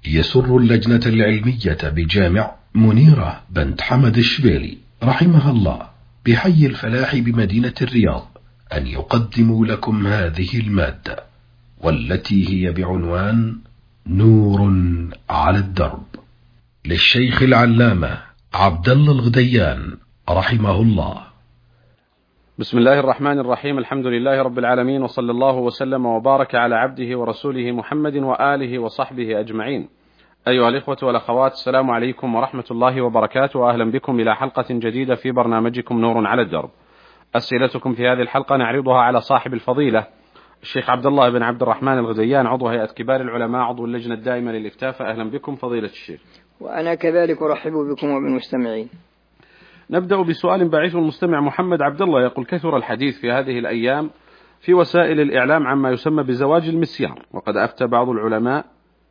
يسر اللجنة العلمية بجامع منيرة بنت حمد الشبيلي رحمها الله بحي الفلاح بمدينة الرياض أن يقدموا لكم هذه المادة، والتي هي بعنوان نور على الدرب، للشيخ العلامة عبد الله الغديان رحمه الله. بسم الله الرحمن الرحيم. الحمد لله رب العالمين، وصلى الله وسلم وبارك على عبده ورسوله محمد وآله وصحبه أجمعين. أيها الإخوة والأخوات، السلام عليكم ورحمة الله وبركاته، وأهلا بكم إلى حلقة جديدة في برنامجكم نور على الدرب. أسئلتكم في هذه الحلقة نعرضها على صاحب الفضيلة الشيخ عبد الله بن عبد الرحمن الغديان، عضو هيئة كبار العلماء، عضو اللجنة الدائمة للإفتاء. أهلا بكم فضيلة الشيخ. وأنا كذلك أرحب بكم وبالمستمعين. نبدأ بسؤال باعث المستمع محمد عبد الله، يقول: كثر الحديث في هذه الأيام في وسائل الإعلام عما يسمى بزواج المسيار، وقد أفتى بعض العلماء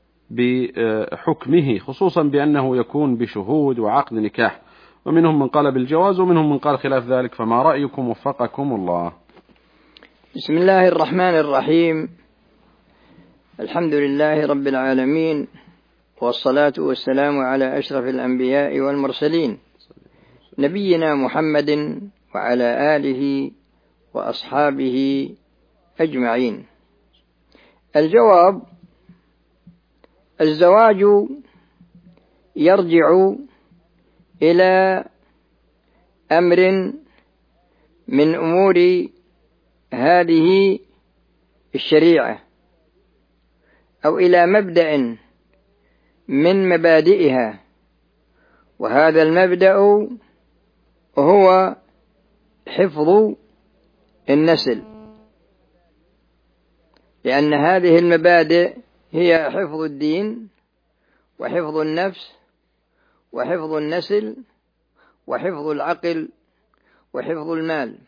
بحكمه، خصوصا بأنه يكون بشهود وعقد نكاح، ومنهم من قال بالجواز ومنهم من قال خلاف ذلك، فما رأيكم وفقكم الله؟ بسم الله الرحمن الرحيم. الحمد لله رب العالمين، والصلاة والسلام على أشرف الأنبياء والمرسلين، نبينا محمد وعلى آله وأصحابه أجمعين. الجواب: الزواج يرجع إلى أمر من أمور هذه الشريعة، أو إلى مبدأ من مبادئها، وهذا المبدأ هو حفظ النسل، لأن هذه المبادئ هي حفظ الدين وحفظ النفس وحفظ النسل وحفظ العقل وحفظ المال.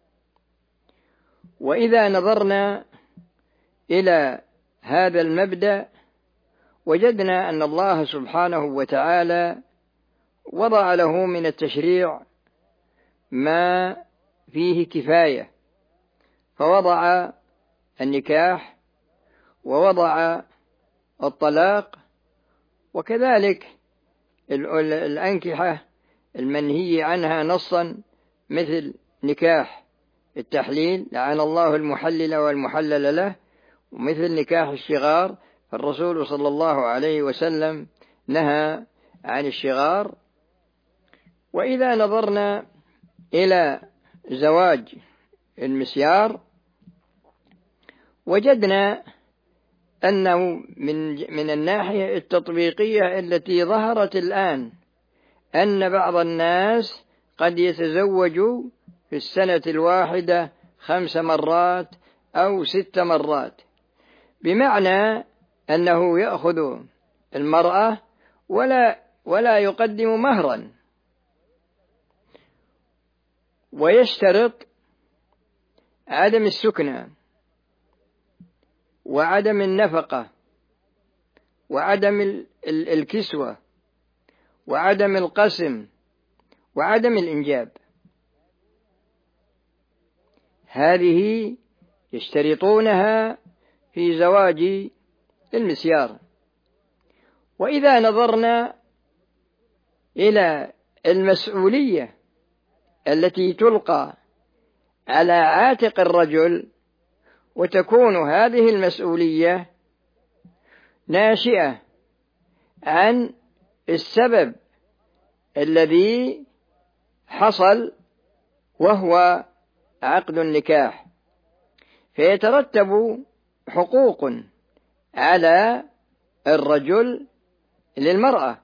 وإذا نظرنا إلى هذا المبدأ وجدنا أن الله سبحانه وتعالى وضع له من التشريع ما فيه كفاية، فوضع النكاح ووضع الطلاق، وكذلك الأنكحة المنهي عنها نصا، مثل نكاح التحليل، لعن الله المحلل والمحلل له، ومثل نكاح الشغار، فالرسول صلى الله عليه وسلم نهى عن الشغار. وإذا نظرنا إلى زواج المسيار وجدنا أنه من الناحية التطبيقية التي ظهرت الآن، أن بعض الناس قد يتزوج في السنة الواحدة 5 مرات أو 6 مرات، بمعنى أنه يأخذ المرأة ولا يقدم مهرا، ويشترط عدم السكنى وعدم النفقة وعدم الكسوة وعدم القسم وعدم الإنجاب. هذه يشترطونها في زواج المسيار. وإذا نظرنا إلى المسؤولية التي تلقى على عاتق الرجل، وتكون هذه المسؤولية ناشئة عن السبب الذي حصل، وهو عقد النكاح، فيترتب حقوق على الرجل للمرأة،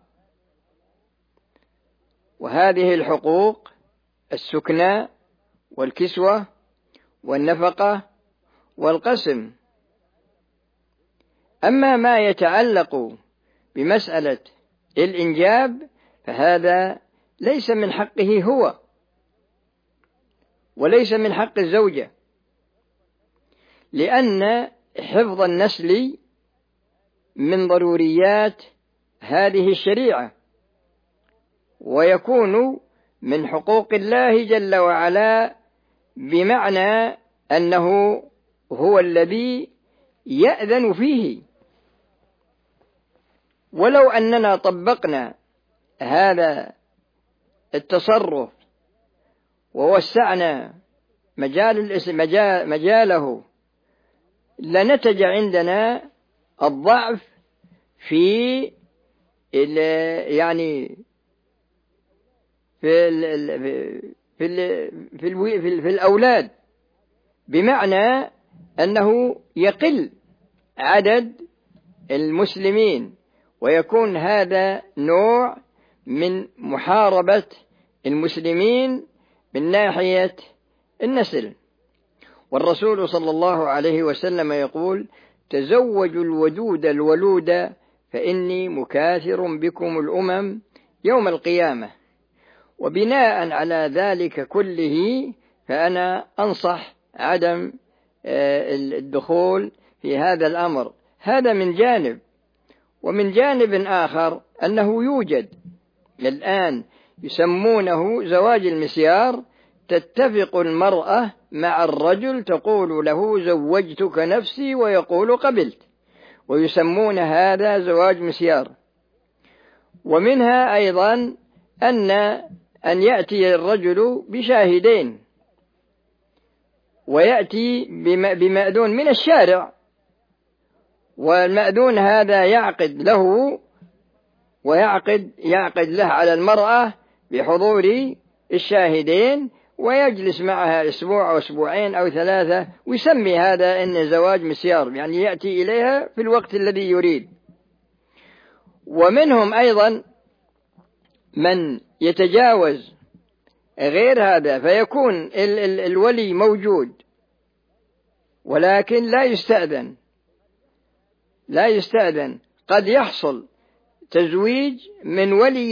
وهذه الحقوق السكنى والكسوة والنفقة والقسم. أما ما يتعلق بمسألة الإنجاب فهذا ليس من حقه هو، وليس من حق الزوجة، لأن حفظ النسل من ضروريات هذه الشريعة، ويكون من حقوق الله جل وعلا، بمعنى أنه هو الذي يأذن فيه. ولو أننا طبقنا هذا التصرف ووسعنا مجاله لنتج عندنا الضعف في يعني في الأولاد، بمعنى أنه يقل عدد المسلمين، ويكون هذا نوع من محاربة المسلمين من ناحية النسل. والرسول صلى الله عليه وسلم يقول: تزوجوا الودود الولود فإني مكاثر بكم الأمم يوم القيامة. وبناء على ذلك كله فأنا أنصح عدم الدخول في هذا الأمر. هذا من جانب. ومن جانب آخر أنه يوجد الآن يسمونه زواج المسيار، تتفق المرأة مع الرجل تقول له زوجتك نفسي ويقول قبلت، ويسمون هذا زواج مسيار. ومنها أيضا أن يأتي الرجل بشاهدين ويأتي بمأذون من الشارع، والمأذون هذا يعقد له يعقد له على المرأة بحضور الشاهدين، ويجلس معها أسبوع أو أسبوعين أو 3، ويسمي هذا إن زواج مسيار، يعني يأتي إليها في الوقت الذي يريد. ومنهم أيضا من يتجاوز غير هذا فيكون الولي موجود ولكن لا يستأذن. قد يحصل تزويج من ولي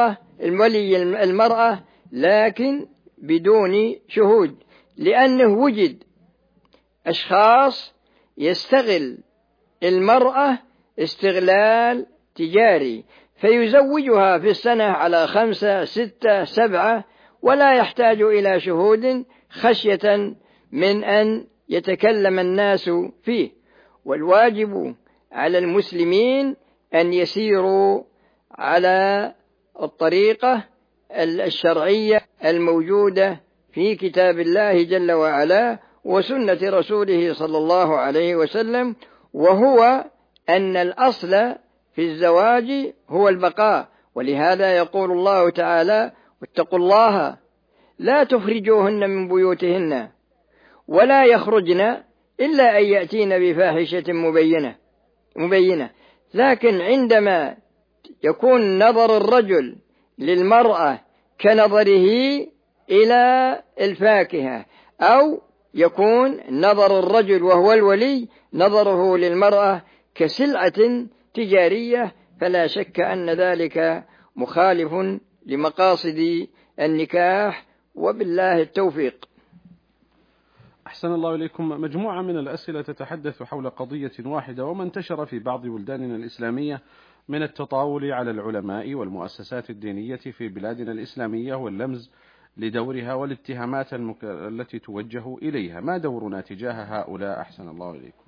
المرأة لكن بدون شهود، لأنه وجد أشخاص يستغل المرأة استغلال تجاري، فيزوجها في السنة على 5 6 7 ولا يحتاج إلى شهود خشية من أن يتكلم الناس فيه. والواجب على المسلمين أن يسيروا على الطريقة الشرعية الموجودة في كتاب الله جل وعلا وسنة رسوله صلى الله عليه وسلم، وهو أن الأصل في الزواج هو البقاء. ولهذا يقول الله تعالى: واتقوا الله لا تخرجوهن من بيوتهن ولا يخرجن إلا أن يأتين بفاحشة مبينة. لكن عندما يكون نظر الرجل للمرأة كنظره إلى الفاكهة، أو يكون نظر الرجل وهو الولي نظره للمرأة كسلعة تجارية، فلا شك أن ذلك مخالف لمقاصد النكاح، وبالله التوفيق. أحسن الله إليكم. مجموعة من الأسئلة تتحدث حول قضية واحدة وما انتشر في بعض بلداننا الإسلامية من التطاول على العلماء والمؤسسات الدينية في بلادنا الإسلامية واللمز لدورها والاتهامات التي توجه إليها. ما دورنا تجاه هؤلاء؟ أحسن الله إليكم.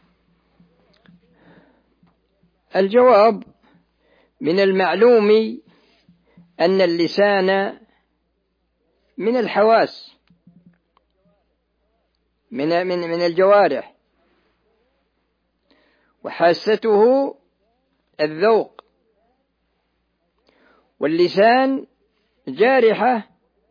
الجواب: من المعلوم أن اللسان من الحواس، من الجوارح، وحاسته الذوق، واللسان جارحة،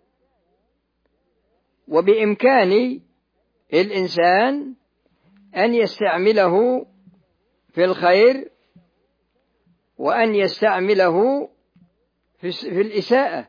وبإمكان الإنسان أن يستعمله في الخير وأن يستعمله في الإساءة.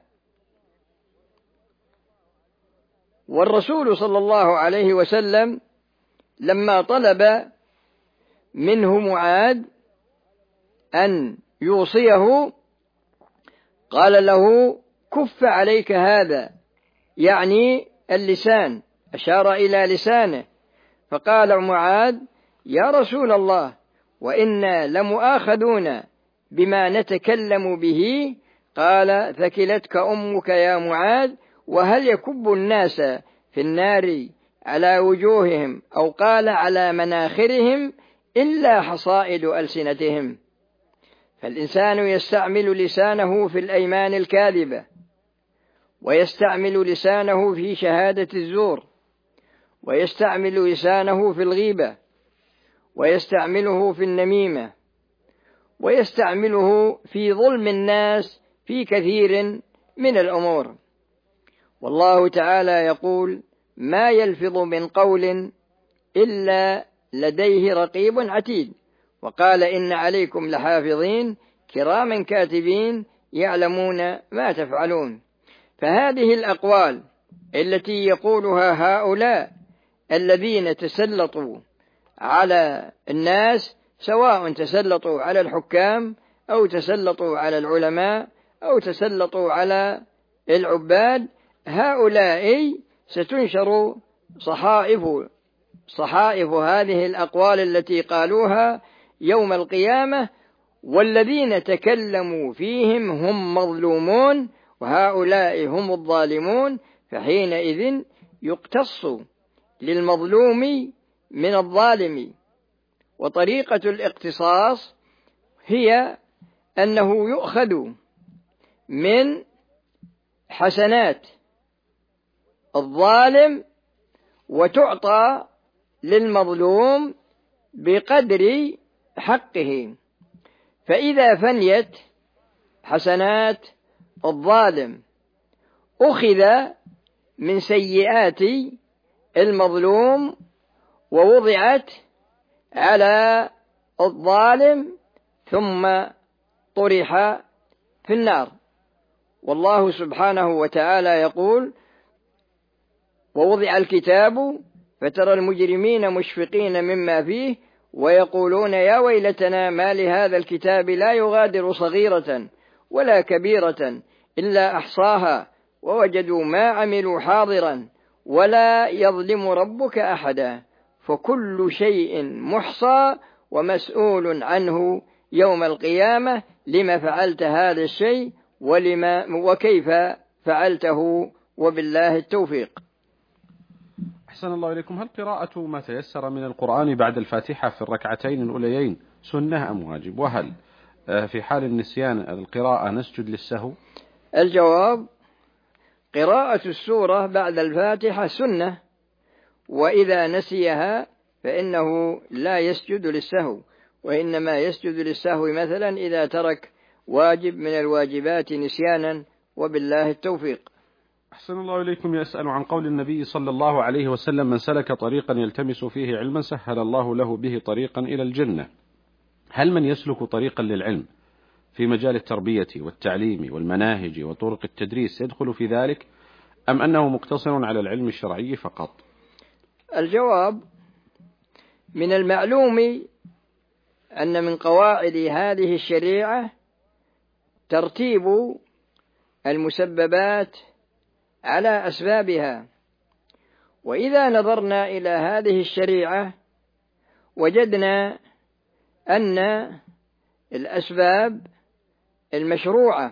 والرسول صلى الله عليه وسلم لما طلب منه معاذ أن يوصيه قال له: كف عليك هذا، يعني اللسان، أشار إلى لسانه. فقال معاذ: يا رسول الله، وإنا لمؤاخذون بما نتكلم به. قال: ثكلتك أمك يا معاذ، وهل يكب الناس في النار على وجوههم، أو قال على مناخرهم، إلا حصائد ألسنتهم. فالإنسان يستعمل لسانه في الأيمان الكاذبة، ويستعمل لسانه في شهادة الزور، ويستعمل لسانه في الغيبة، ويستعمله في النميمة، ويستعمله في ظلم الناس في كثير من الأمور. والله تعالى يقول: ما يلفظ من قول إلا لديه رقيب عتيد. وقال: إن عليكم لحافظين كراما كاتبين يعلمون ما تفعلون. فهذه الأقوال التي يقولها هؤلاء الذين تسلطوا على الناس، سواء تسلطوا على الحكام أو تسلطوا على العلماء أو تسلطوا على العباد، هؤلاء ستنشر صحائف هذه الأقوال التي قالوها يوم القيامة، والذين تكلموا فيهم هم مظلومون وهؤلاء هم الظالمون. فحينئذ يقتص للمظلوم من الظالم. وطريقة الاقتصاص هي أنه يؤخذ من حسنات الظالم وتعطى للمظلوم بقدر حقه. فإذا فنيت حسنات الظالم أخذ من سيئات المظلوم ووضعت على الظالم ثم طرح في النار. والله سبحانه وتعالى يقول: ووضع الكتاب فترى المجرمين مشفقين مما فيه ويقولون يا ويلتنا ما لهذا الكتاب لا يغادر صغيرة ولا كبيرة إلا أحصاها ووجدوا ما عملوا حاضرا ولا يظلم ربك أحدا فكل شيء محصى ومسؤول عنه يوم القيامة لما فعلت هذا الشيء وكيف فعلته وبالله التوفيق. أحسن الله إليكم. هل قراءة ما تيسر من القرآن بعد الفاتحة في الركعتين الأوليين سنة أم واجب؟ وهل في حال النسيان القراءة نسجد للسهو؟ الجواب: قراءة السورة بعد الفاتحة سنة، وإذا نسيها فإنه لا يسجد للسهو، وإنما يسجد للسهو مثلا إذا ترك واجب من الواجبات نسيانا، وبالله التوفيق. أحسن الله إليكم. يسأل عن قول النبي صلى الله عليه وسلم: من سلك طريقا يلتمس فيه علما سهل الله له به طريقا إلى الجنة. هل من يسلك طريقا للعلم في مجال التربية والتعليم والمناهج وطرق التدريس يدخل في ذلك، أم أنه مقتصر على العلم الشرعي فقط؟ الجواب: من المعلوم أن من قواعد هذه الشريعة ترتيب المسببات على أسبابها. وإذا نظرنا إلى هذه الشريعة وجدنا أن الأسباب المشروعة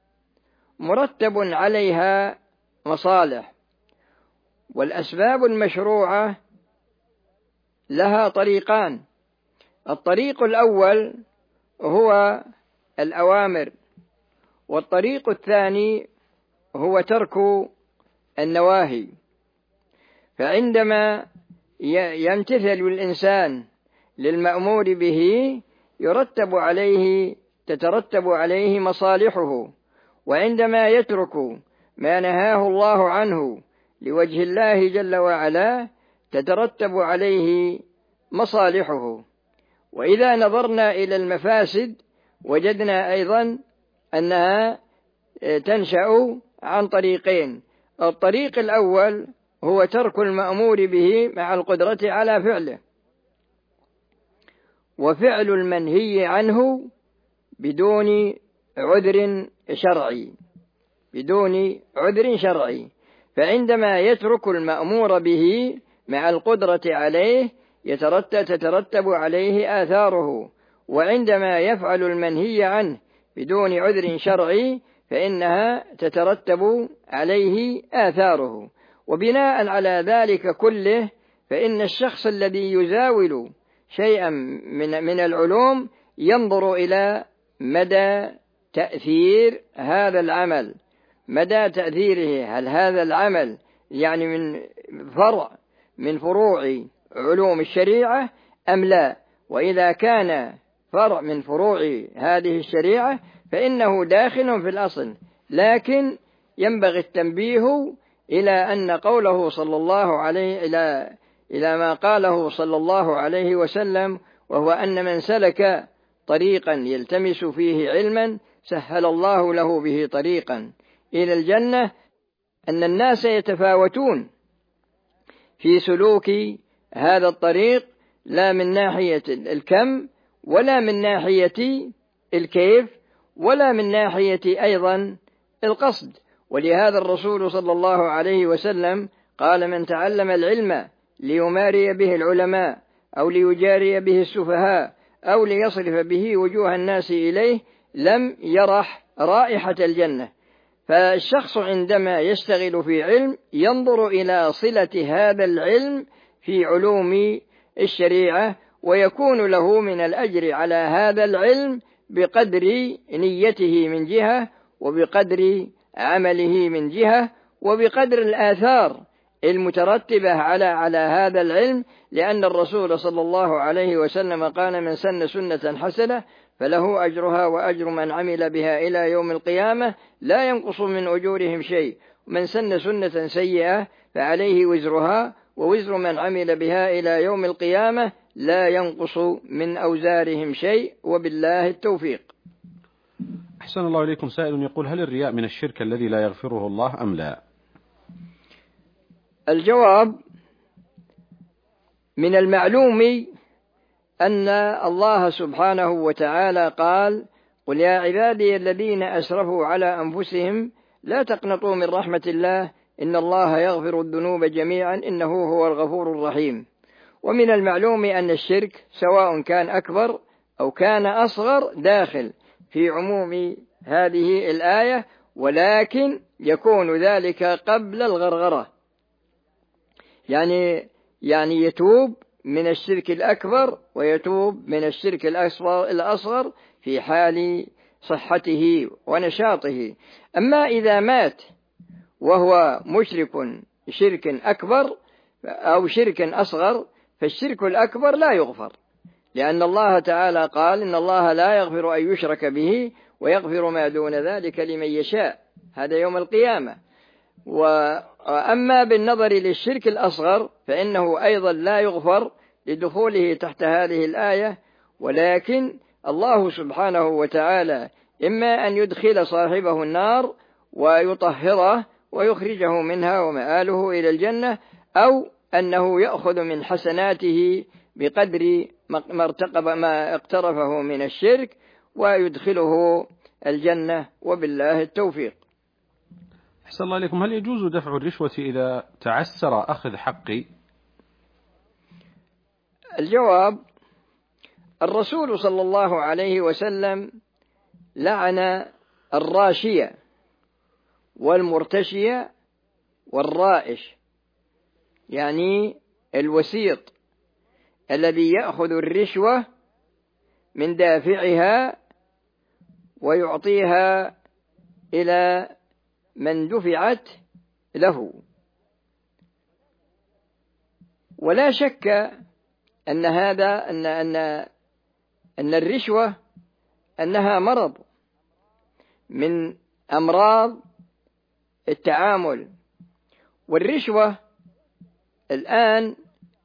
مرتب عليها مصالح، والأسباب المشروعة لها طريقان: الطريق الأول هو الأوامر، والطريق الثاني هو ترك النواهي. فعندما يمتثل الإنسان للمأمور به تترتب عليه مصالحه، وعندما يترك ما نهاه الله عنه لوجه الله جل وعلا تترتب عليه مصالحه. وإذا نظرنا إلى المفاسد وجدنا أيضا أنها تنشأ عن طريقين: الطريق الأول هو ترك المأمور به مع القدرة على فعله، وفعل المنهي عنه بدون عذر شرعي. فعندما يترك المأمور به مع القدرة عليه تترتب عليه آثاره، وعندما يفعل المنهي عنه بدون عذر شرعي فإنها تترتب عليه آثاره. وبناء على ذلك كله فإن الشخص الذي يزاول شيئا من العلوم ينظر إلى مدى تأثير هذا العمل، مدى تأثيره، هل هذا العمل يعني من فرع من فروع علوم الشريعة أم لا؟ وإذا كان فرع من فروع هذه الشريعة فإنه داخل في الأصل، لكن ينبغي التنبيه إلى أن قوله صلى الله عليه إلى ما قاله صلى الله عليه وسلم، وهو أن من سلك طريقا يلتمس فيه علما سهل الله له به طريقا إلى الجنة، أن الناس يتفاوتون في سلوك هذا الطريق، لا من ناحية الكم ولا من ناحية الكيف ولا من ناحية أيضا القصد. ولهذا الرسول صلى الله عليه وسلم قال: من تعلم العلم ليماري به العلماء أو ليجاري به السفهاء أو ليصرف به وجوه الناس إليه لم يرح رائحة الجنة. فالشخص عندما يشتغل في علم ينظر إلى صلة هذا العلم في علوم الشريعة، ويكون له من الأجر على هذا العلم بقدر نيته من جهة، وبقدر عمله من جهة، وبقدر الآثار المترتبة على هذا العلم، لأن الرسول صلى الله عليه وسلم قال: من سن سنة حسنة فله أجرها وأجر من عمل بها إلى يوم القيامة لا ينقص من أجورهم شيء، ومن سن سنة سيئة فعليه وزرها ووزر من عمل بها إلى يوم القيامة لا ينقص من أوزارهم شيء، وبالله التوفيق. أحسن الله إليكم. سائل يقول: هل الرياء من الشرك الذي لا يغفره الله أم لا؟ الجواب: من المعلوم أن الله سبحانه وتعالى قال: قل يا عبادي الذين أسرفوا على أنفسهم لا تقنطوا من رحمة الله إن الله يغفر الذنوب جميعا إنه هو الغفور الرحيم. ومن المعلوم أن الشرك سواء كان أكبر أو كان أصغر داخل في عموم هذه الآية، ولكن يكون ذلك قبل الغرغرة، يعني يتوب من الشرك الأكبر ويتوب من الشرك الأصغر في حال صحته ونشاطه. أما إذا مات وهو مشرك شرك أكبر أو شرك أصغر فالشرك الأكبر لا يغفر، لأن الله تعالى قال: إن الله لا يغفر أن يشرك به ويغفر ما دون ذلك لمن يشاء، هذا يوم القيامة. وأما بالنظر للشرك الأصغر فإنه أيضا لا يغفر لدخوله تحت هذه الآية، ولكن الله سبحانه وتعالى إما أن يدخل صاحبه النار ويطهره ويخرجه منها ومآله إلى الجنة، أو أنه يأخذ من حسناته بقدر ما اقترفه من الشرك ويدخله الجنة، وبالله التوفيق. أحسن الله إليكم. هل يجوز دفع الرشوة إذا تعسر أخذ حقي؟ الجواب: الرسول صلى الله عليه وسلم لعن الراشية والمرتشية والرائش، يعني الوسيط الذي يأخذ الرشوة من دافعها ويعطيها إلى من دفعت له. ولا شك أن هذا أن الرشوة أنها مرض من أمراض التعامل، والرشوة الآن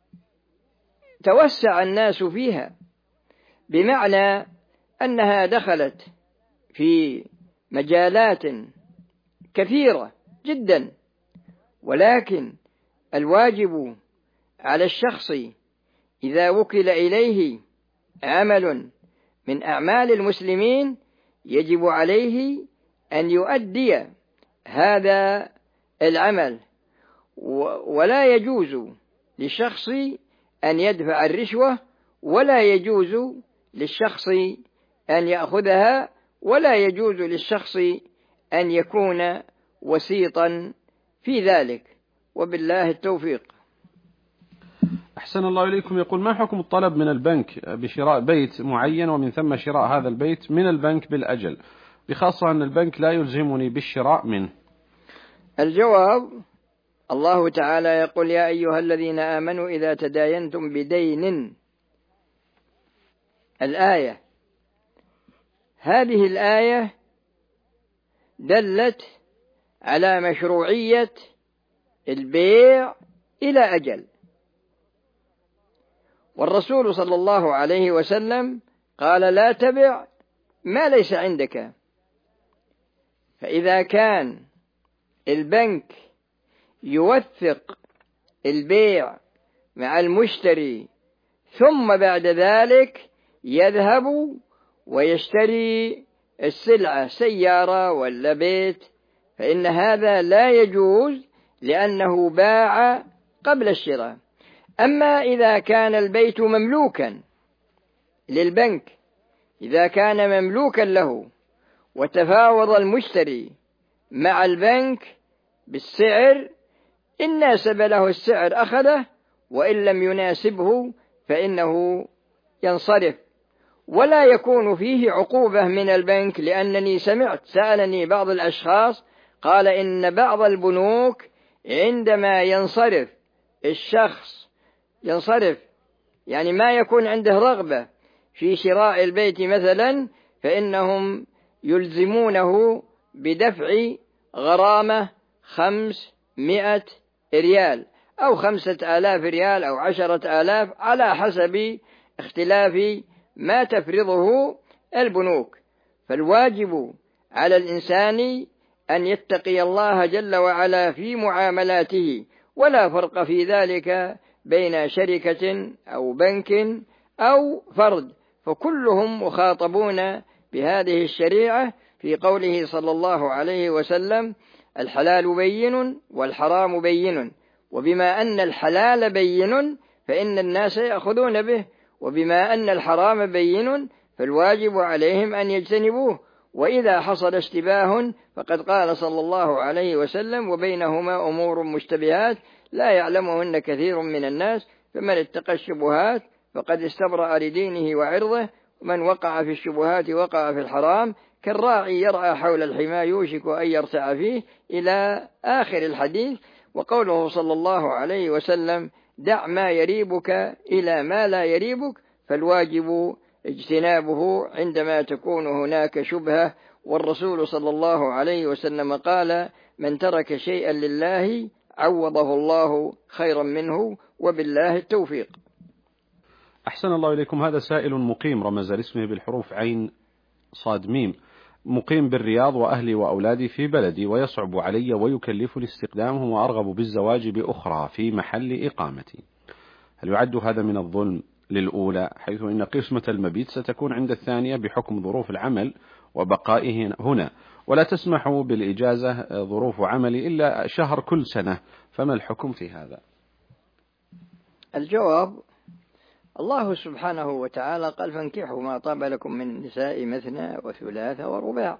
توسع الناس فيها، بمعنى أنها دخلت في مجالات كثيرة جدا، ولكن الواجب على الشخص إذا وكل إليه عمل من أعمال المسلمين يجب عليه أن يؤدي هذا العمل، ولا يجوز للشخص أن يدفع الرشوة، ولا يجوز للشخص أن يأخذها، ولا يجوز للشخص أن يكون وسيطا في ذلك، وبالله التوفيق. أحسن الله إليكم. يقول: ما حكم الطلب من البنك بشراء بيت معين ومن ثم شراء هذا البيت من البنك بالأجل، بخاصة أن البنك لا يلزمني بالشراء منه؟ الجواب: الله تعالى يقول: يا أيها الذين آمنوا إذا تداينتم بدين. الآية، هذه الآية دلت على مشروعية البيع إلى أجل، والرسول صلى الله عليه وسلم قال: لا تبع ما ليس عندك. فإذا كان البنك يوثق البيع مع المشتري ثم بعد ذلك يذهب ويشتري السلعة، سيارة ولا بيت، فإن هذا لا يجوز لأنه باع قبل الشراء. أما إذا كان البيت مملوكا للبنك، إذا كان مملوكا له وتفاوض المشتري مع البنك بالسعر، إن ناسب له السعر أخذه، وإن لم يناسبه فإنه ينصرف، ولا يكون فيه عقوبة من البنك. لأنني سألني بعض الأشخاص قال إن بعض البنوك عندما ينصرف الشخص يعني ما يكون عنده رغبة في شراء البيت مثلا، فإنهم يلزمونه بدفع غرامة 500 ريال أو 5000 ريال أو 10,000 على حسب اختلاف ما تفرضه البنوك. فالواجب على الإنسان أن يتقي الله جل وعلا في معاملاته، ولا فرق في ذلك بين شركة أو بنك أو فرد، فكلهم مخاطبون بهذه الشريعة في قوله صلى الله عليه وسلم: الحلال بين والحرام بين، وبما أن الحلال بين فإن الناس يأخذون به، وبما أن الحرام بين فالواجب عليهم أن يجتنبوه. وإذا حصل اشتباه فقد قال صلى الله عليه وسلم: وبينهما أمور مشتبهات لا يعلمهن كثير من الناس، فمن اتقى الشبهات فقد استبرأ لدينه وعرضه، ومن وقع في الشبهات وقع في الحرام، كالراعي يرعى حول الحمى يوشك أن يرتع فيه، إلى آخر الحديث. وقوله صلى الله عليه وسلم: دع ما يريبك إلى ما لا يريبك، فالواجب اجتنابه عندما تكون هناك شبهة. والرسول صلى الله عليه وسلم قال: من ترك شيئا لله عوضه الله خيرا منه، وبالله التوفيق. أحسن الله إليكم. هذا سائل مقيم رمز اسمه بالحروف عين صاد ميم، مقيم بالرياض وأهلي وأولادي في بلدي، ويصعب علي ويكلفني استخدامهم، وأرغب بالزواج بأخرى في محل إقامتي. هل يعد هذا من الظلم للأولى، حيث إن قسمة المبيت ستكون عند الثانية بحكم ظروف العمل وبقائه هنا، ولا تسمح بالإجازة ظروف عملي إلا شهر كل سنة، فما الحكم في هذا؟ الجواب: الله سبحانه وتعالى قال: فانكحوا ما طاب لكم من النساء مثنى وثلاث ورباع.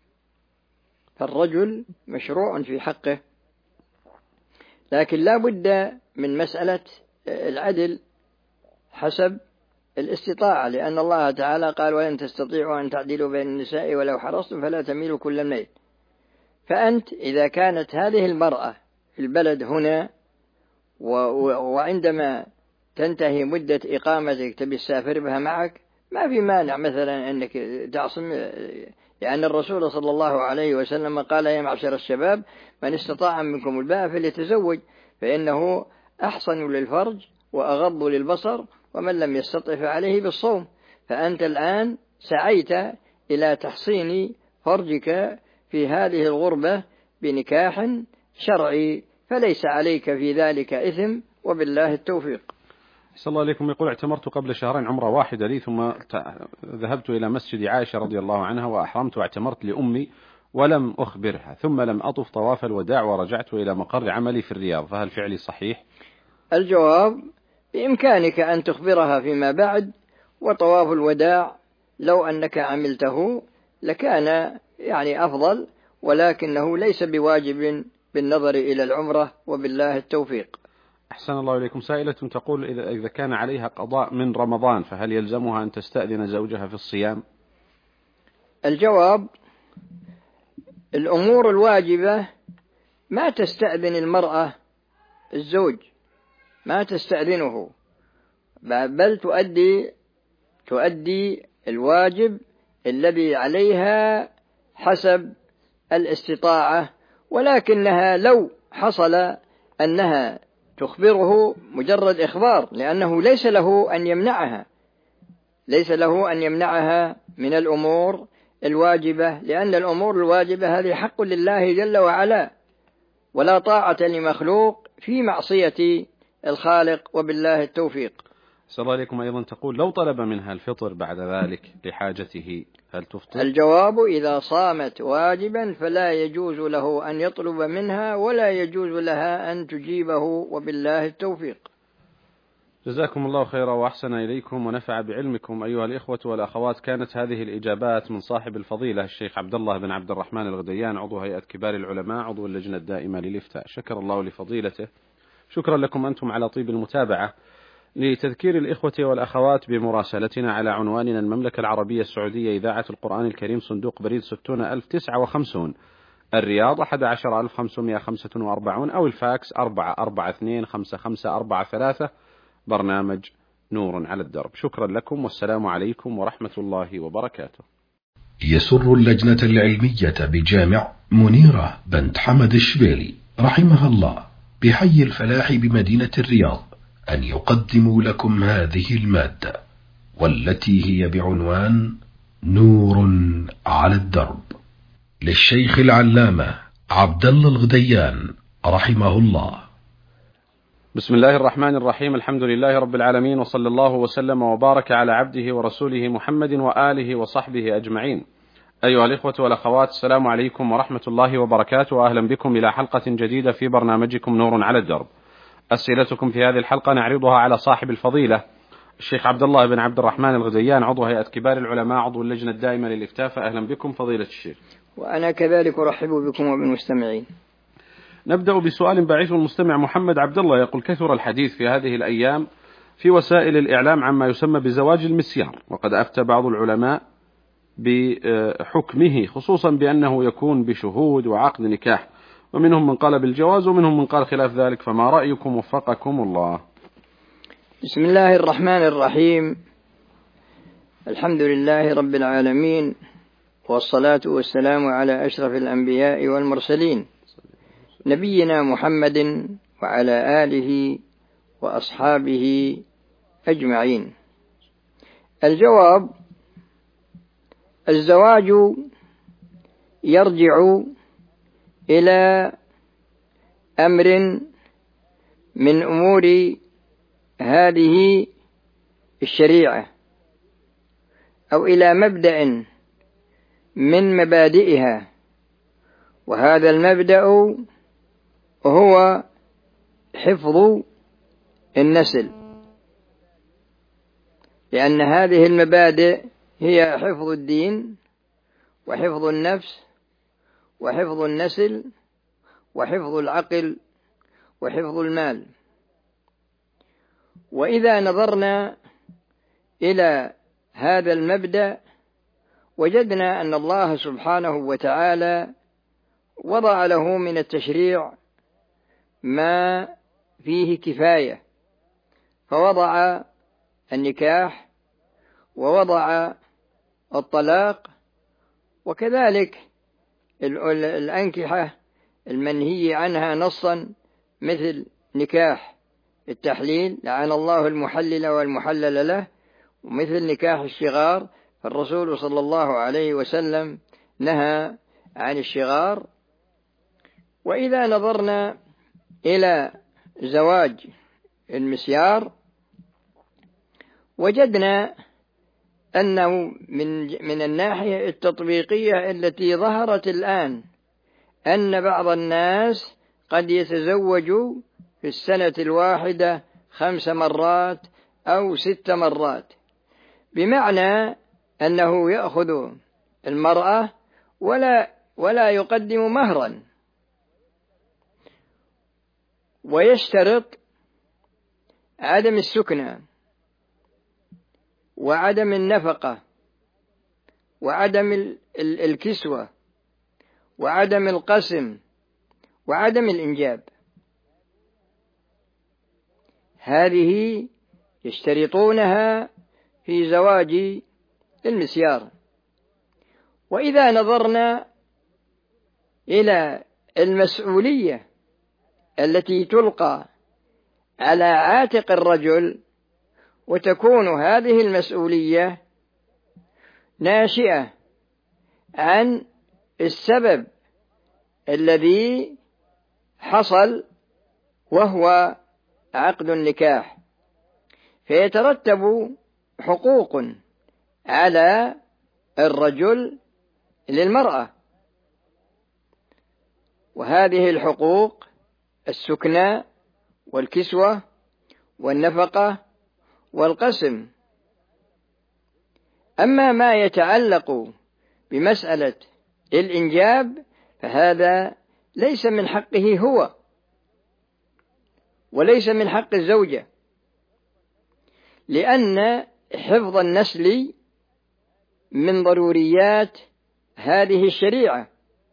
فالرجل مشروع في حقه، لكن لا بد من مسألة العدل حسب الاستطاعة، لأن الله تعالى قال: ولن تستطيعوا أن تعدلوا بين النساء ولو حرصتم فلا تميلوا كل الميل. فأنت إذا كانت هذه المرأة في البلد هنا، وعندما تنتهي مدة إقامتك تبي تسافر بها معك، ما في مانع مثلا أنك تعصم، لأن الرسول صلى الله عليه وسلم قال: يا معشر الشباب من استطاع منكم الباء فليتزوج، فإنه أحصن للفرج وأغض للبصر، ومن لم يستطع فعليه بالصوم. فأنت الآن سعيت إلى تحصين فرجك في هذه الغربة بنكاح شرعي، فليس عليك في ذلك إثم، وبالله التوفيق. صلى الله عليكم. يقول: اعتمرت قبل شهرين عمرة واحدة لي، ثم ذهبت إلى مسجد عائشة رضي الله عنها وأحرمت واعتمرت لأمي ولم أخبرها، ثم لم أطف طواف الوداع ورجعت إلى مقر عملي في الرياض، فهل فعلي صحيح؟ الجواب: بإمكانك أن تخبرها فيما بعد، وطواف الوداع لو أنك عملته لكان أفضل، ولكنه ليس بواجب بالنظر إلى العمرة، وبالله التوفيق. أحسن الله إليكم. سائلة تقول إذا كان عليها قضاء من رمضان فهل يلزمها أن تستأذن زوجها في الصيام؟ الجواب: الأمور الواجبة ما تستأذن المرأة الزوج، ما تستأذنه، بل تؤدي الواجب الذي عليها حسب الاستطاعة، ولكنها لو حصل أنها تخبره مجرد إخبار، لأنه ليس له أن يمنعها من الأمور الواجبة، لأن الأمور الواجبة هذه حق لله جل وعلا، ولا طاعة لمخلوق في معصية الخالق، وبالله التوفيق. صلى الله عليكم. أيضا تقول لو طلب منها الفطر بعد ذلك لحاجته هل تفطر؟ الجواب: إذا صامت واجبا فلا يجوز له أن يطلب منها ولا يجوز لها أن تجيبه، وبالله التوفيق. جزاكم الله خيرا وأحسن إليكم ونفع بعلمكم أيها الإخوة والأخوات. كانت هذه الإجابات من صاحب الفضيلة الشيخ عبد الله بن عبد الرحمن الغديان، عضو هيئة كبار العلماء، عضو اللجنة الدائمة للإفتاء. شكر الله لفضيلته. شكرا لكم أنتم على طيب المتابعة. لتذكير الإخوة والأخوات بمراسلتنا على عنواننا: المملكة العربية السعودية، إذاعة القرآن الكريم، صندوق بريد 60059، الرياض 11545، أو الفاكس 4425543، برنامج نور على الدرب. شكرا لكم والسلام عليكم ورحمة الله وبركاته. يسر اللجنة العلمية بجامع منيرة بنت حمد الشبيلي رحمها الله بحي الفلاح بمدينة الرياض أن يقدموا لكم هذه المادة، والتي هي بعنوان نور على الدرب، للشيخ العلامة عبد الله الغديان رحمه الله. بسم الله الرحمن الرحيم. الحمد لله رب العالمين، وصلى الله وسلم وبارك على عبده ورسوله محمد وآله وصحبه أجمعين. أيها الإخوة والأخوات، السلام عليكم ورحمة الله وبركاته، وأهلا بكم إلى حلقة جديدة في برنامجكم نور على الدرب. أسئلتكم في هذه الحلقة نعرضها على صاحب الفضيلة الشيخ عبد الله بن عبد الرحمن الغديان، عضو هيئة كبار العلماء، عضو اللجنة الدائمة للإفتاء. فأهلا بكم فضيلة الشيخ. وأنا كذلك أرحب بكم وبالمستمعين. نبدأ بسؤال بعثه المستمع محمد عبد الله، يقول: كثر الحديث في هذه الأيام في وسائل الإعلام عما يسمى بزواج المسيار، وقد أفتى بعض العلماء بحكمه، خصوصا بأنه يكون بشهود وعقد نكاح، ومنهم من قال بالجواز ومنهم من قال خلاف ذلك، فما رأيكم وفقكم الله؟ بسم الله الرحمن الرحيم. الحمد لله رب العالمين، والصلاة والسلام على أشرف الأنبياء والمرسلين، نبينا محمد وعلى آله وأصحابه أجمعين. الجواب: الزواج يرجع إلى أمر من أمور هذه الشريعة، أو إلى مبدأ من مبادئها، وهذا المبدأ هو حفظ النسل، لأن هذه المبادئ هي حفظ الدين وحفظ النفس وحفظ النسل وحفظ العقل وحفظ المال. وإذا نظرنا إلى هذا المبدأ وجدنا أن الله سبحانه وتعالى وضع له من التشريع ما فيه كفاية، فوضع النكاح ووضع الطلاق، وكذلك الأنكحة المنهي عنها نصا، مثل نكاح التحليل، لعن الله المحلل والمحلل له، ومثل نكاح الشغار، فالرسول صلى الله عليه وسلم نهى عن الشغار. وإذا نظرنا إلى زواج المسيار وجدنا أنه من الناحية التطبيقية التي ظهرت الآن أن بعض الناس قد يتزوج في السنة الواحدة 5 مرات أو 6 مرات، بمعنى أنه يأخذ المرأة ولا يقدم مهرا، ويشترط عدم السكنى وعدم النفقة وعدم الكسوة وعدم القسم وعدم الإنجاب، هذه يشترطونها في زواج المسيار. وإذا نظرنا إلى المسؤولية التي تلقى على عاتق الرجل، وتكون هذه المسؤولية ناشئة عن السبب الذي حصل وهو عقد النكاح، فيترتب حقوق على الرجل للمرأة، وهذه الحقوق السكنى والكسوة والنفقة والقسم. أما ما يتعلق بمسألة الإنجاب فهذا ليس من حقه هو وليس من حق الزوجة، لأن حفظ النسل من ضروريات هذه الشريعة،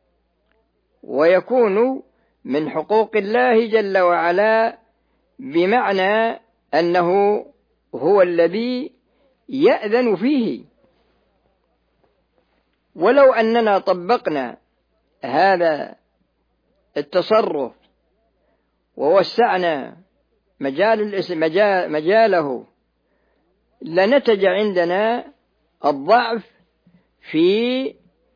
ويكون من حقوق الله جل وعلا، بمعنى أنه هو الذي يأذن فيه. ولو أننا طبقنا هذا التصرف ووسعنا مجاله لنتج عندنا الضعف في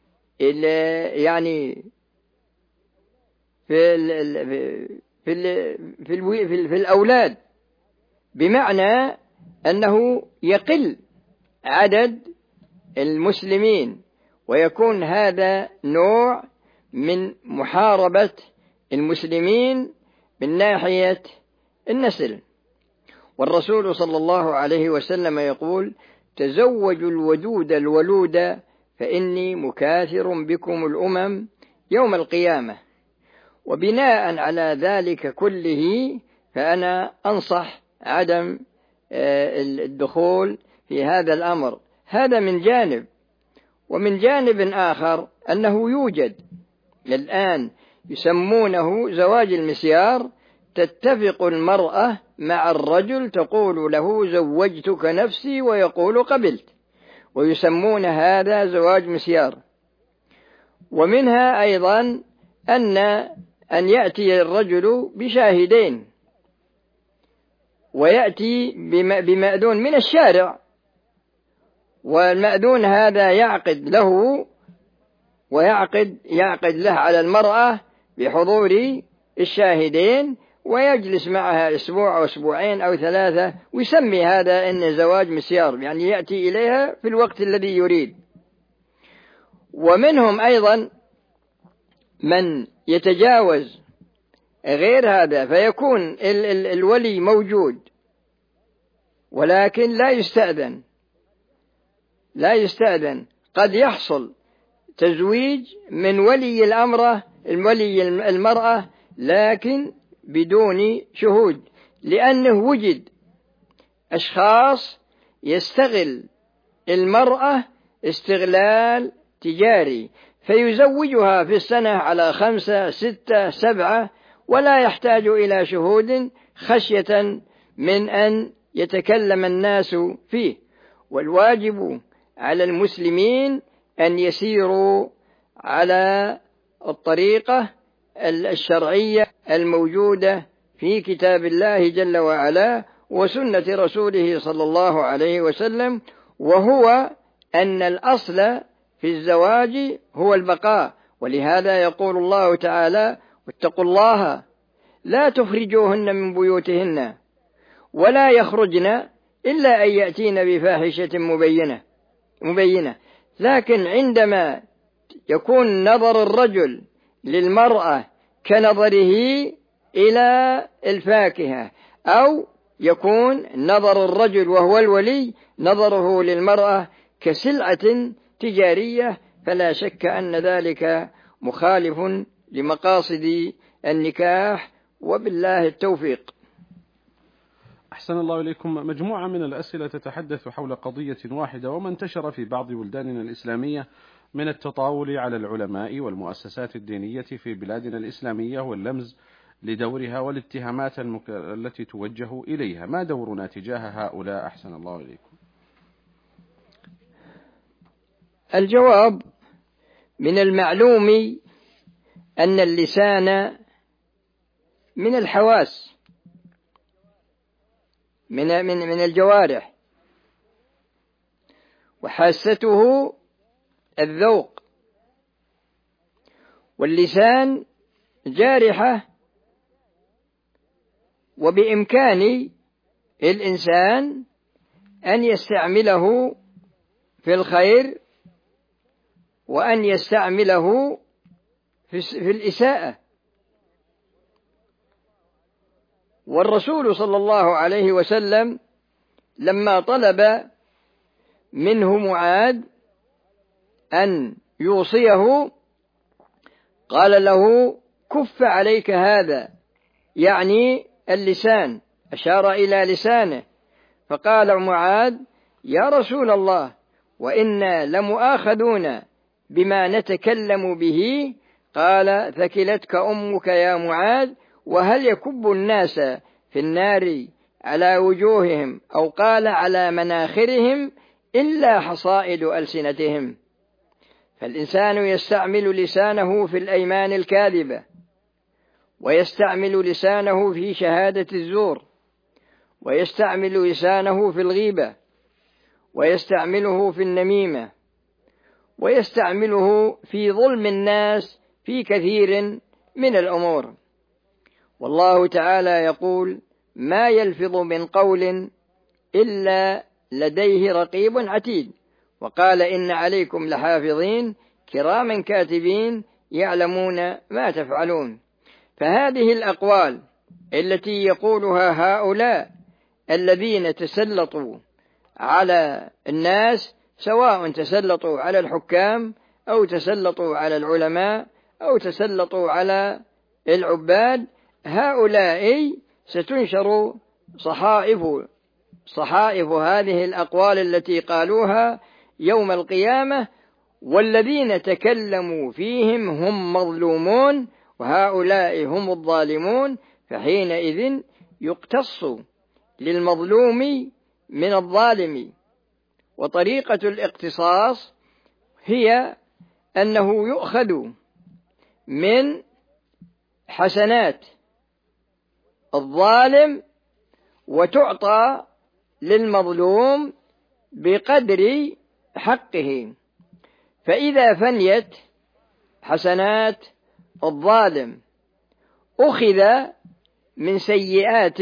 في الأولاد، بمعنى أنه يقل عدد المسلمين، ويكون هذا نوع من محاربة المسلمين من ناحية النسل. والرسول صلى الله عليه وسلم يقول: تزوجوا الودود الولود فإني مكاثر بكم الأمم يوم القيامة. وبناء على ذلك كله فأنا أنصح عدم الدخول في هذا الأمر. هذا من جانب. ومن جانب آخر أنه يوجد الآن يسمونه زواج المسيار، تتفق المرأة مع الرجل تقول له زوجتك نفسي ويقول قبلت، ويسمون هذا زواج مسيار. ومنها أيضا أن يأتي الرجل بشاهدين ويأتي بمأذون من الشارع، والمأذون هذا يعقد له ويعقد له على المرأة بحضور الشاهدين، ويجلس معها أسبوع أو أسبوعين أو 3، ويسمي هذا إن زواج مسيار، يعني يأتي إليها في الوقت الذي يريد. ومنهم أيضا من يتجاوز غير هذا فيكون الولي موجود ولكن لا يستأذن. قد يحصل تزويج من ولي المرأة لكن بدون شهود، لأنه وجد أشخاص يستغل المرأة استغلال تجاري، فيزوجها في السنة على 5 6 7 ولا يحتاج إلى شهود خشية من أن يتكلم الناس فيه. والواجب على المسلمين أن يسيروا على الطريقة الشرعية الموجودة في كتاب الله جل وعلا وسنة رسوله صلى الله عليه وسلم، وهو أن الأصل في الزواج هو البقاء. ولهذا يقول الله تعالى: واتقوا الله لا تخرجوهن من بيوتهن ولا يخرجن إلا أن يأتين بفاحشة مبينة. لكن عندما يكون نظر الرجل للمرأة كنظره إلى الفاكهة، أو يكون نظر الرجل وهو الولي نظره للمرأة كسلعة تجارية، فلا شك أن ذلك مخالف لمقاصد النكاح، وبالله التوفيق. أحسن الله إليكم. مجموعة من الأسئلة تتحدث حول قضية واحدة وما انتشر في بعض بلداننا الإسلامية من التطاول على العلماء والمؤسسات الدينية في بلادنا الإسلامية واللمز لدورها والاتهامات التي توجه إليها. ما دورنا تجاه هؤلاء أحسن الله إليكم؟ الجواب: من المعلوم أن اللسان من الحواس، من الجوارح، وحاسته الذوق، واللسان جارحة، وبإمكان الإنسان أن يستعمله في الخير وأن يستعمله في الإساءة. والرسول صلى الله عليه وسلم لما طلب منه معاذ أن يوصيه قال له: كف عليك هذا، يعني اللسان، أشار إلى لسانه. فقال معاذ: يا رسول الله، وإنا لمؤاخذون بما نتكلم به. قال: ثكلتك أمك يا معاذ، وهل يكب الناس في النار على وجوههم أو قال على مناخرهم إلا حصائد ألسنتهم. فالإنسان يستعمل لسانه في الأيمان الكاذبة، ويستعمل لسانه في شهادة الزور، ويستعمل لسانه في الغيبة، ويستعمله في النميمة، ويستعمله في ظلم الناس في كثير من الأمور. والله تعالى يقول: ما يلفظ من قول إلا لديه رقيب عتيد. وقال: إن عليكم لحافظين كراما كاتبين يعلمون ما تفعلون. فهذه الأقوال التي يقولها هؤلاء الذين تسلطوا على الناس، سواء تسلطوا على الحكام أو تسلطوا على العلماء أو تسلطوا على العباد، هؤلاء ستنشر صحائف هذه الأقوال التي قالوها يوم القيامة، والذين تكلموا فيهم هم مظلومون وهؤلاء هم الظالمون. فحينئذ يقتص للمظلوم من الظالم. وطريقة الاقتصاص هي أنه يؤخذ من حسنات الظالم وتعطى للمظلوم بقدر حقه. فإذا فنيت حسنات الظالم أخذ من سيئات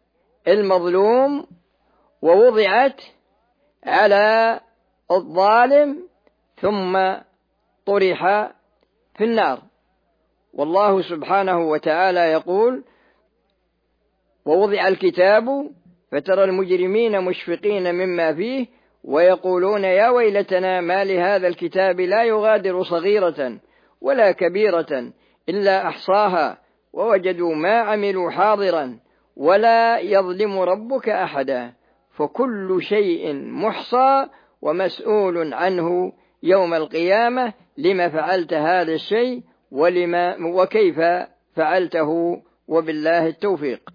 المظلوم ووضعت على الظالم ثم طرح في النار. والله سبحانه وتعالى يقول: ووضع الكتاب فترى المجرمين مشفقين مما فيه ويقولون يا ويلتنا ما لهذا الكتاب لا يغادر صغيرة ولا كبيرة إلا أحصاها ووجدوا ما عملوا حاضرا ولا يظلم ربك أحدا فكل شيء محصى ومسؤول عنه يوم القيامة لما فعلت هذا الشيء وكيف فعلته وبالله التوفيق.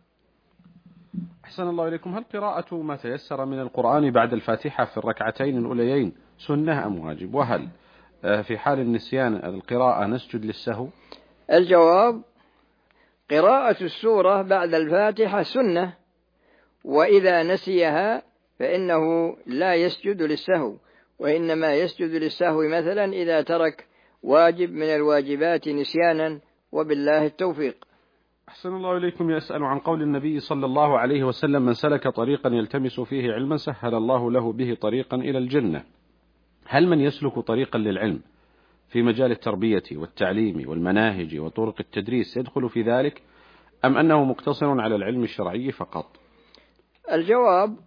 أحسن الله إليكم. هل قراءة ما تيسر من القرآن بعد الفاتحة في الركعتين الأوليين سنة أم واجب؟ وهل في حال النسيان القراءة نسجد للسهو؟ الجواب: قراءة السورة بعد الفاتحة سنة، وإذا نسيها فإنه لا يسجد للسهو، وإنما يسجد للسهو مثلا إذا ترك واجب من الواجبات نسيانا، وبالله التوفيق. أحسن الله إليكم. يسأل عن قول النبي صلى الله عليه وسلم: من سلك طريقا يلتمس فيه علما سهل الله له به طريقا إلى الجنة. هل من يسلك طريقا للعلم في مجال التربية والتعليم والمناهج وطرق التدريس يدخل في ذلك، أم أنه مقتصر على العلم الشرعي فقط؟ الجواب: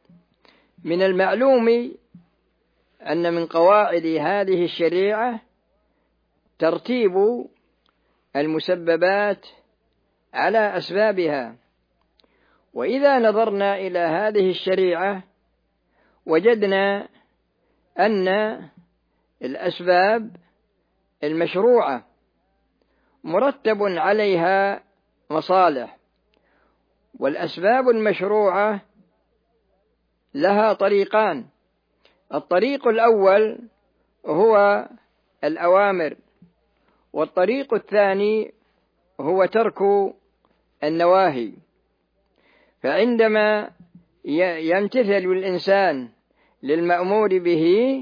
من المعلوم أن من قواعد هذه الشريعة ترتيب المسببات على أسبابها، وإذا نظرنا إلى هذه الشريعة وجدنا أن الأسباب المشروعة مرتب عليها مصالح، والأسباب المشروعة لها طريقان. الطريق الأول هو الأوامر، والطريق الثاني هو ترك النواهي. فعندما يمتثل الإنسان للمأمور به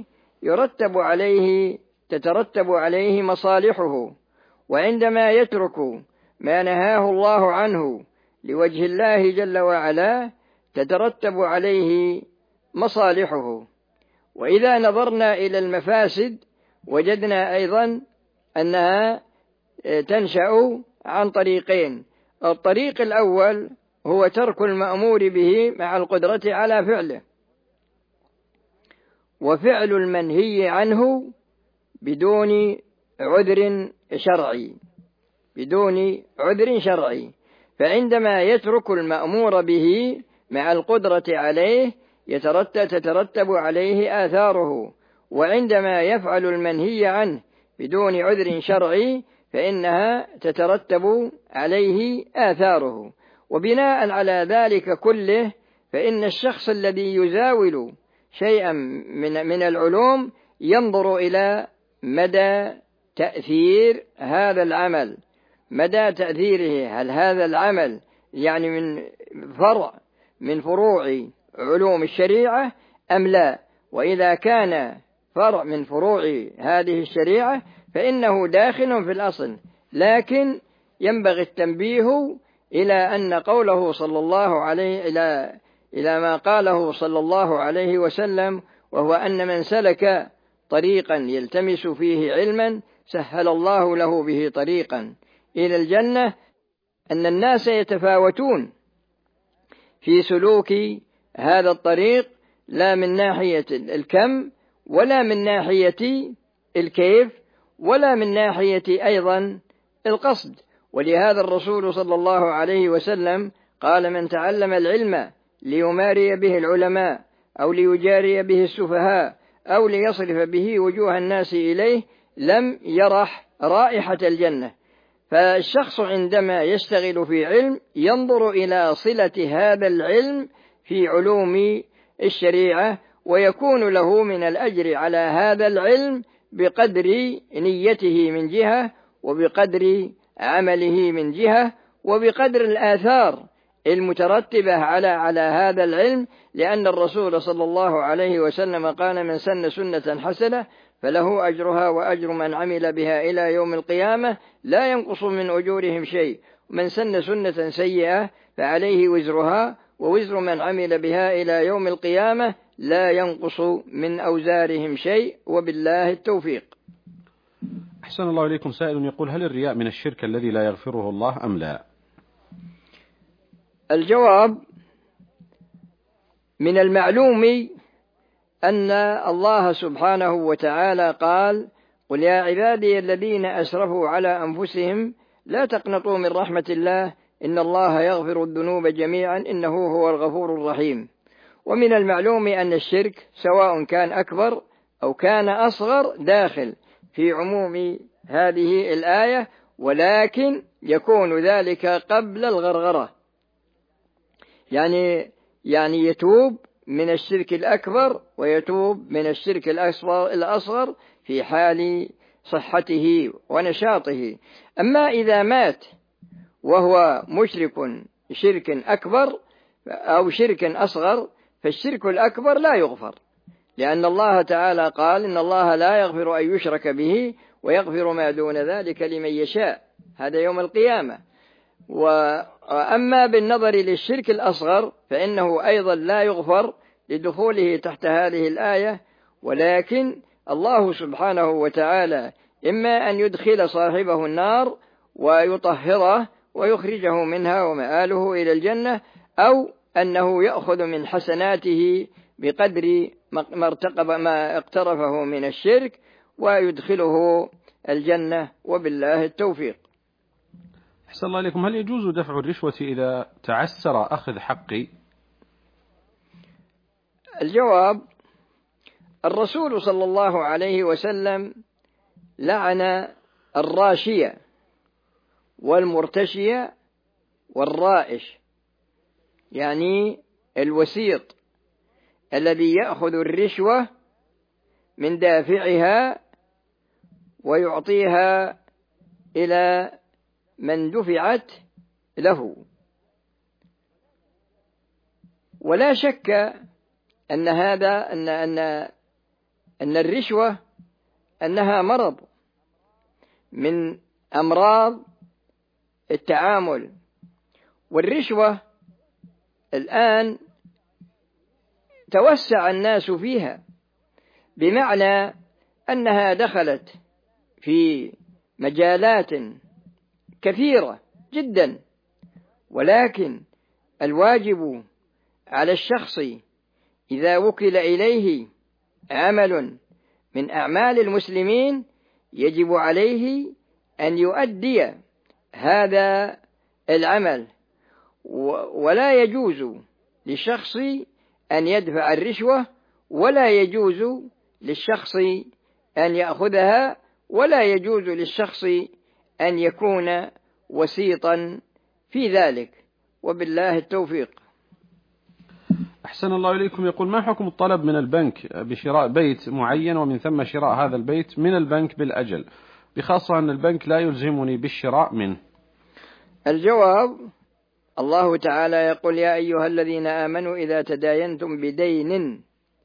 تترتب عليه مصالحه، وعندما يترك ما نهاه الله عنه لوجه الله جل وعلا تترتب عليه مصالحه. وإذا نظرنا إلى المفاسد وجدنا أيضا أنها تنشأ عن طريقين. الطريق الأول هو ترك المأمور به مع القدرة على فعله، وفعل المنهي عنه بدون عذر شرعي. فعندما يترك المأمور به مع القدرة عليه تترتب عليه آثاره، وعندما يفعل المنهي عنه بدون عذر شرعي فإنها تترتب عليه آثاره. وبناء على ذلك كله فإن الشخص الذي يزاول شيئا من العلوم ينظر إلى مدى تأثير هذا العمل، مدى تأثيره، هل هذا العمل يعني من فرع من فروع علوم الشريعة أم لا. وإذا كان فرع من فروع هذه الشريعة فإنه داخل في الأصل، لكن ينبغي التنبيه إلى أن قوله صلى الله عليه إلى ما قاله صلى الله عليه وسلم، وهو أن من سلك طريقا يلتمس فيه علما سهل الله له به طريقا إلى الجنة، أن الناس يتفاوتون في سلوك هذا الطريق، لا من ناحية الكم ولا من ناحية الكيف ولا من ناحية أيضا القصد. ولهذا الرسول صلى الله عليه وسلم قال: من تعلم العلم ليماري به العلماء أو ليجاري به السفهاء أو ليصرف به وجوه الناس إليه لم يرح رائحة الجنة. فالشخص عندما يشتغل في علم ينظر إلى صلة هذا العلم في علوم الشريعة، ويكون له من الأجر على هذا العلم بقدر نيته من جهة، وبقدر عمله من جهة، وبقدر الآثار المترتبة على هذا العلم، لأن الرسول صلى الله عليه وسلم قال: من سن سنة حسنة فله أجرها وأجر من عمل بها إلى يوم القيامة لا ينقص من أجورهم شيء، ومن سن سنة سيئة فعليه وزرها ووزر من عمل بها إلى يوم القيامة لا ينقص من أوزارهم شيء، وبالله التوفيق. أحسن الله إليكم. سائل يقول: هل الرياء من الشرك الذي لا يغفره الله أم لا؟ الجواب: من المعلوم أن الله سبحانه وتعالى قال: قل يا عبادي الذين أسرفوا على أنفسهم لا تقنطوا من رحمة الله إن الله يغفر الذنوب جميعا إنه هو الغفور الرحيم. ومن المعلوم أن الشرك سواء كان أكبر أو كان أصغر داخل في عموم هذه الآية، ولكن يكون ذلك قبل الغرغرة، يعني يتوب من الشرك الأكبر ويتوب من الشرك الأصغر في حال صحته ونشاطه. أما إذا مات وهو مشرك شرك أكبر أو شرك أصغر فالشرك الأكبر لا يغفر، لأن الله تعالى قال: إن الله لا يغفر أن يشرك به ويغفر ما دون ذلك لمن يشاء، هذا يوم القيامة. وأما بالنظر للشرك الأصغر فإنه أيضا لا يغفر لدخوله تحت هذه الآية، ولكن الله سبحانه وتعالى إما أن يدخل صاحبه النار ويطهره ويخرجه منها ومآله إلى الجنة، أو أنه يأخذ من حسناته بقدر ما اقترفه من الشرك ويدخله الجنة، وبالله التوفيق. أحسن الله إليكم، هل يجوز دفع الرشوة إذا تعسر أخذ حقي؟ الجواب: الرسول صلى الله عليه وسلم لعن الراشية والمرتشية والرائش، يعني الوسيط الذي يأخذ الرشوة من دافعها ويعطيها إلى من دفعت له. ولا شك أن هذا أن الرشوة أنها مرض من أمراض التعامل. والرشوة الآن توسع الناس فيها، بمعنى أنها دخلت في مجالات كثيرة جدا. ولكن الواجب على الشخص إذا وكل إليه عمل من أعمال المسلمين يجب عليه أن يؤدي هذا العمل، ولا يجوز للشخص أن يدفع الرشوة، ولا يجوز للشخص أن يأخذها، ولا يجوز للشخص أن يكون وسيطا في ذلك، وبالله التوفيق. أحسن الله إليكم، يقول: ما حكم الطلب من البنك بشراء بيت معين ومن ثم شراء هذا البيت من البنك بالأجل، بخاصة أن البنك لا يلزمني بالشراء منه؟ الجواب: الله تعالى يقول: يا أيها الذين آمنوا إذا تداينتم بدين.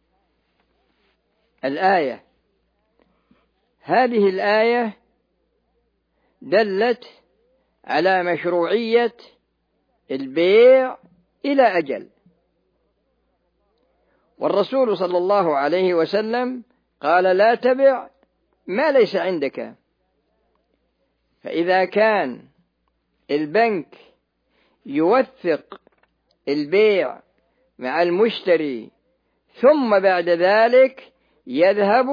الآية هذه الآية دلت على مشروعية البيع إلى أجل، والرسول صلى الله عليه وسلم قال: لا تبع ما ليس عندك. فإذا كان البنك يوثق البيع مع المشتري ثم بعد ذلك يذهب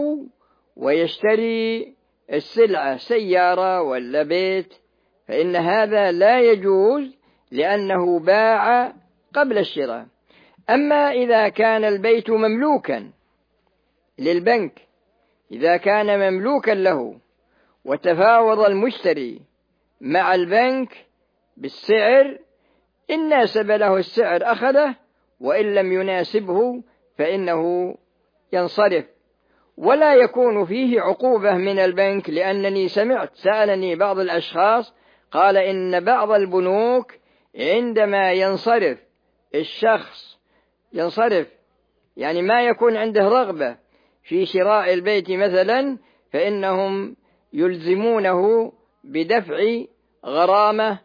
ويشتري السلعة، سيارة ولا بيت، فإن هذا لا يجوز، لأنه باع قبل الشراء. أما إذا كان البيت مملوكا للبنك، إذا كان مملوكا له وتفاوض المشتري مع البنك بالسعر، إن ناسب له السعر أخذه، وإن لم يناسبه فإنه ينصرف، ولا يكون فيه عقوبة من البنك. لأنني سألني بعض الأشخاص قال إن بعض البنوك عندما الشخص ينصرف، يعني ما يكون عنده رغبة في شراء البيت مثلا، فإنهم يلزمونه بدفع غرامة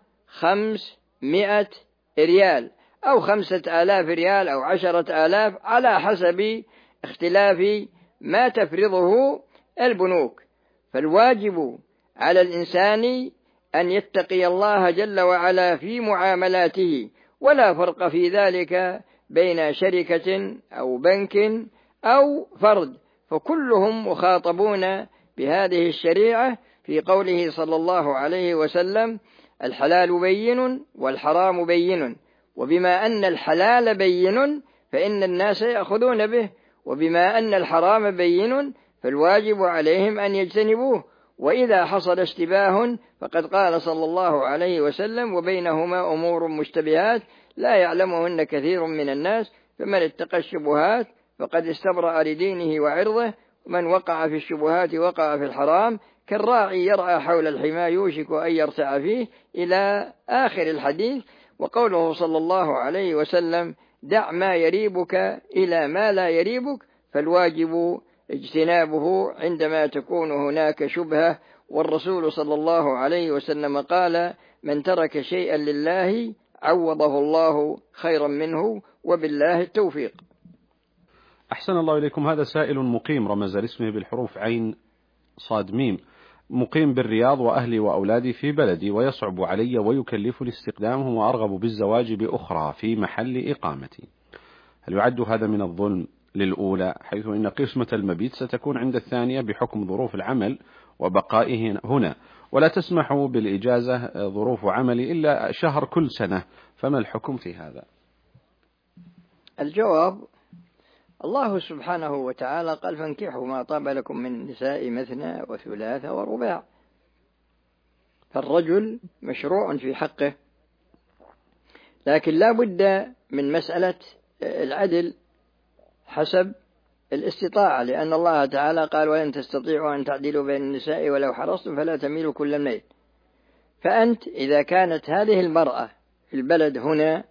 500 ريال أو 5000 ريال أو 10,000 على حسب اختلاف ما تفرضه البنوك. فالواجب على الإنسان أن يتقي الله جل وعلا في معاملاته، ولا فرق في ذلك بين شركة أو بنك أو فرد، فكلهم مخاطبون بهذه الشريعة في قوله صلى الله عليه وسلم: الحلال بين والحرام بين، وبما أن الحلال بين فإن الناس يأخذون به، وبما أن الحرام بين فالواجب عليهم أن يجتنبوه. وإذا حصل اشتباه فقد قال صلى الله عليه وسلم: وبينهما أمور مشتبهات لا يعلمهن كثير من الناس، فمن اتقى الشبهات فقد استبرأ لدينه وعرضه، ومن وقع في الشبهات وقع في الحرام، كالراعي يرعى حول الحمى يوشك أن يرتع فيه، إلى آخر الحديث. وقوله صلى الله عليه وسلم: دع ما يريبك إلى ما لا يريبك، فالواجب اجتنابه عندما تكون هناك شبهة. والرسول صلى الله عليه وسلم قال: من ترك شيئا لله عوضه الله خيرا منه، وبالله التوفيق. أحسن الله إليكم، هذا سائل مقيم رمز لاسمه بالحروف عين صاد ميم، مقيم بالرياض وأهلي وأولادي في بلدي، ويصعب علي ويكلفني استخدامهم، وأرغب بالزواج بأخرى في محل إقامتي. هل يعد هذا من الظلم للأولى، حيث إن قسمة المبيت ستكون عند الثانية بحكم ظروف العمل وبقائه هنا، ولا تسمح بالإجازة ظروف عملي إلا شهر كل سنة، فما الحكم في هذا؟ الجواب: الله سبحانه وتعالى قال: فانكحوا ما طاب لكم من النساء مثنى وثلاث ورباع. فالرجل مشروع في حقه، لكن لا بد من مسألة العدل حسب الاستطاعة، لأن الله تعالى قال: ولن تستطيعوا أن تعدلوا بين النساء ولو حرصتم فلا تميلوا كل الميل. فأنت إذا كانت هذه المرأة في البلد هنا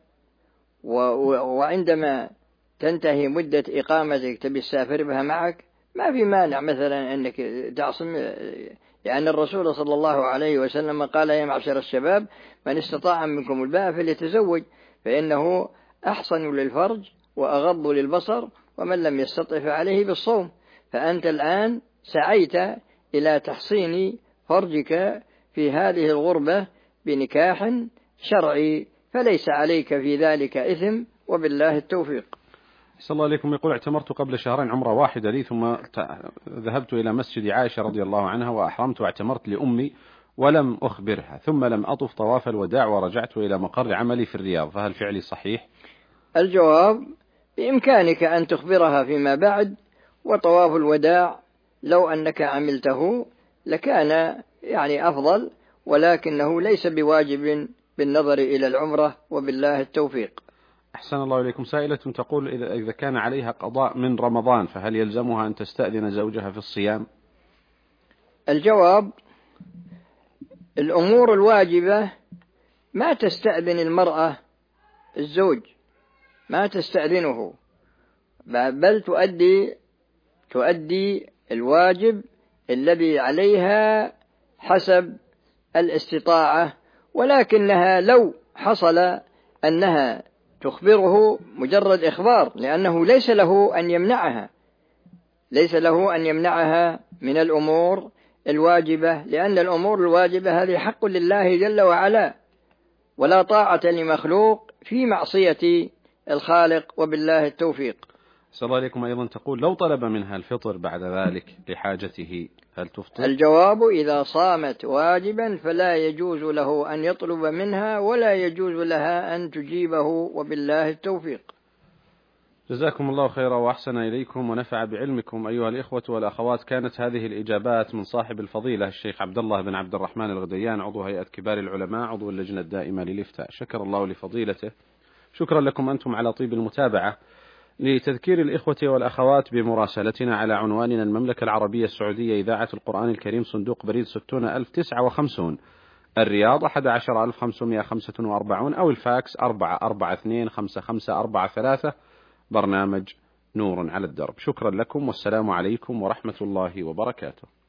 وعندما تنتهي مدة إقامتك تبي تسافر بها معك، ما في مانع مثلا أنك تعصم، لأن الرسول صلى الله عليه وسلم قال: يا معشر الشباب من استطاع منكم الباءة فليتزوج فإنه أحصن للفرج وأغض للبصر ومن لم يستطع فعليه بالصوم. فأنت الآن سعيت إلى تحصين فرجك في هذه الغربة بنكاح شرعي، فليس عليك في ذلك إثم، وبالله التوفيق. أحسن الله عليكم. يقول: اعتمرت قبل شهرين عمرة واحدة لي، ثم ذهبت إلى مسجد عائشة رضي الله عنها وأحرمت واعتمرت لأمي ولم أخبرها، ثم لم أطف طواف الوداع ورجعت إلى مقر عملي في الرياض، فهل فعلي صحيح؟ الجواب: بإمكانك أن تخبرها فيما بعد، وطواف الوداع لو أنك عملته لكان أفضل، ولكنه ليس بواجب بالنظر إلى العمرة، وبالله التوفيق. أحسن الله إليكم. سائلة تقول: إذا كان عليها قضاء من رمضان فهل يلزمها أن تستأذن زوجها في الصيام؟ الجواب: الأمور الواجبة ما تستأذن المرأة الزوج، ما تستأذنه، بل تؤدي الواجب الذي عليها حسب الاستطاعة، ولكنها لو حصل أنها تخبره مجرد إخبار، لأنه ليس له أن يمنعها من الأمور الواجبة، لأن الأمور الواجبة هذه حق لله جل وعلا، ولا طاعة لمخلوق في معصية الخالق، وبالله التوفيق. صلى الله عليكم. أيضا تقول: لو طلب منها الفطر بعد ذلك لحاجته هل تفطر؟ الجواب: إذا صامت واجبا فلا يجوز له أن يطلب منها ولا يجوز لها أن تجيبه، وبالله التوفيق. جزاكم الله خيرا وأحسن إليكم ونفع بعلمكم أيها الإخوة والأخوات. كانت هذه الإجابات من صاحب الفضيلة الشيخ عبد الله بن عبد الرحمن الغديان، عضو هيئة كبار العلماء، عضو اللجنة الدائمة للإفتاء. شكر الله لفضيلته. شكرا لكم أنتم على طيب المتابعة. لتذكير الإخوة والأخوات بمراسلتنا على عنواننا: المملكة العربية السعودية، إذاعة القرآن الكريم، صندوق بريد 60059، الرياض 11545، أو الفاكس 4425543، برنامج نور على الدرب. شكرا لكم، والسلام عليكم ورحمة الله وبركاته.